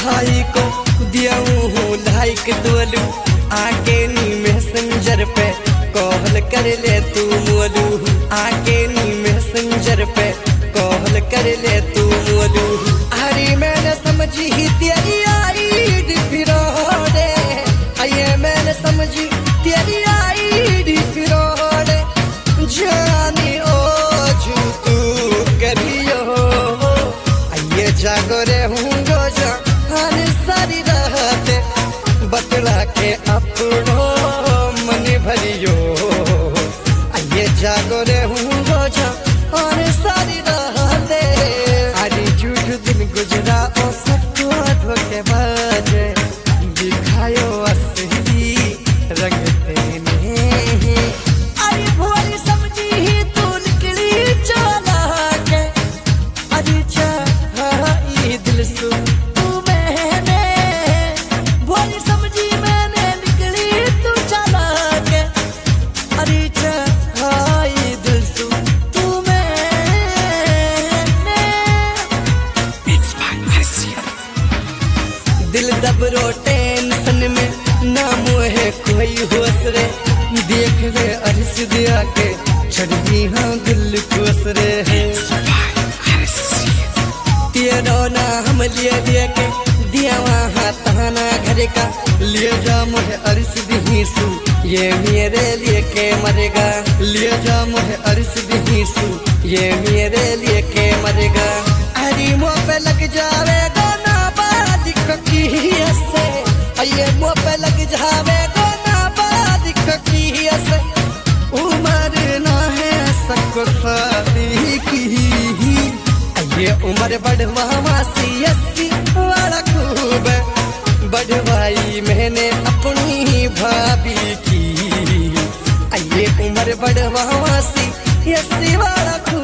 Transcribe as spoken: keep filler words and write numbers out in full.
हाई को दिया हूँ लाइक दोलू आके नी मैसेंजर पे कॉल कर ले तू मोलू आके नी मैसेंजर पे कॉल कर ले तू मोलू। अरे मैंने समझी ही तेरी आईडी फिरोड़े आये मैंने समझी तेरी आईडी फिरोड़े जानी ओ जू तू करियो आये जागो रे हूँ गोजा हर सारी रात बतला के अपनों मन भरियो आये जागो रे हूँ गोजा हर सारी रात। अरे झूठ दिन गुजरा ओ सबको धोखे बाजे दिखायो असली रंग तेने। अरे भोली समझी ही तू निकली चला के अरे चाही दिल सु तू मैंने भोली समझी मैंने निकली तू चला के अरे चाही दिल सु तू मैंने। दिल दबरो टेंशन में ना मोहे कोई होश रे देख रे अरस दिया के छड़ी हाँ दिल खुश रे तेरो ना हम लिए लिए के दिया वहाँ ताना घर का लिए जा मोहे अरस दिहीसु ये मेरे लिए के मरेगा लिए जा मोहे अरस दिहीसु ये मेरे लिए के मरेगा। अरे मुँह पे लग जावेगा ना बात की से आये मुँह पे लग जावेगा ना बात की से उम्र ना है सबको शादी की ये उम्र बढ़वा मासी अस्सी वाला खूब बढ़वाई मैंने अपनी भाभी की ये उम्र बढ़वा मासी अस्सी वाला